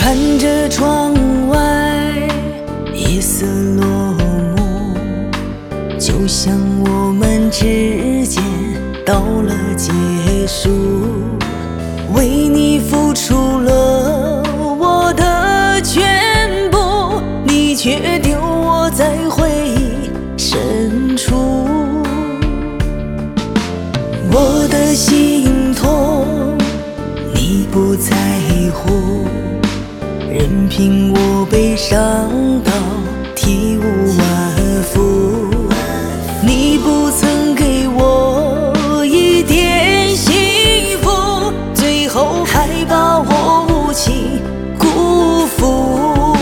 看着窗外夜色落幕，就像我们之间到了结束。为你付出了我的全部，你却丢我在回忆深处。我的心痛你不在乎，任凭我悲伤到体无完肤。你不曾给我一点幸福，最后还把我无情辜负。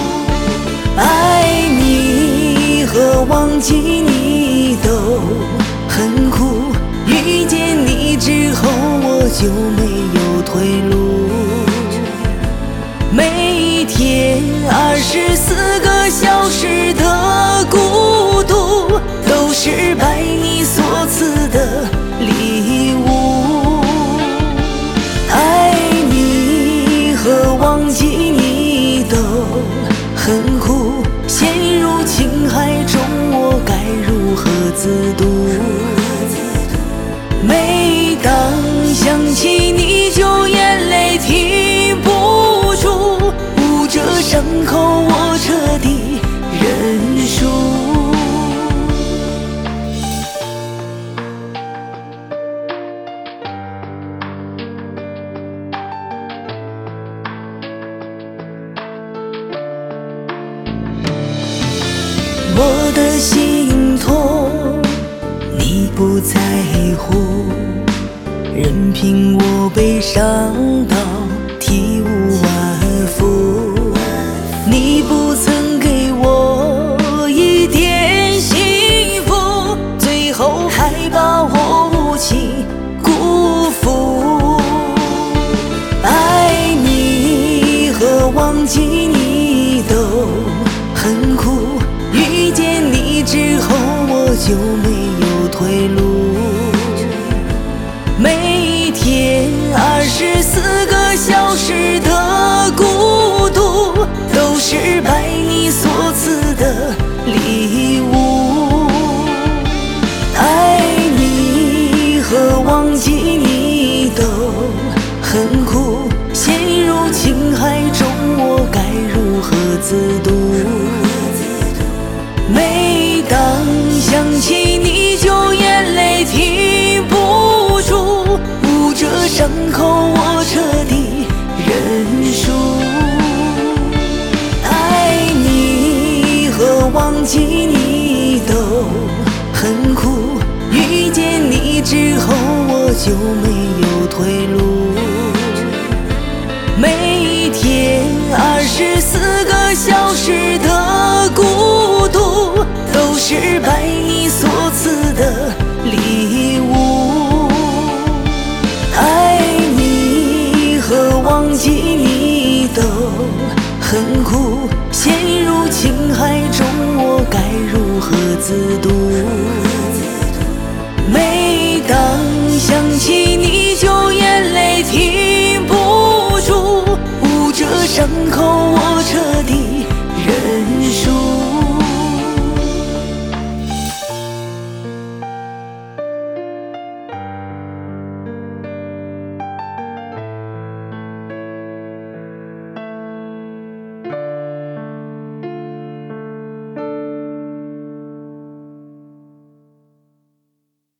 爱你和忘记你都很苦，遇见你之后我就没有退路。每一天24个小时的孤独，都是拜你所赐的礼物。爱你和忘记你都很苦，陷入情海中我该如何自度？每当想起你就眼泪停不住，捂着伤口我彻底认输。我的心痛你不在乎，任凭我悲伤到体无完肤。你不曾给我一点幸福，最后还把我无情辜负。爱你和忘记你都很苦，遇见你之后我就没有退路。每一天24个小时的孤独，都是拜你所赐的礼物。爱你和忘记你都很苦，陷入情海中我该如何自度？每当想起你就眼泪停不住，捂着伤口我彻底认输。爱你和忘记你都很苦，遇见你之后我就没有退路。每一天24个小时的孤独，都是拜你所赐的礼物。爱你和忘记你都很苦，陷入情海中我该如何自度？每当想起你就眼泪停不住，捂着伤口我彻底认输。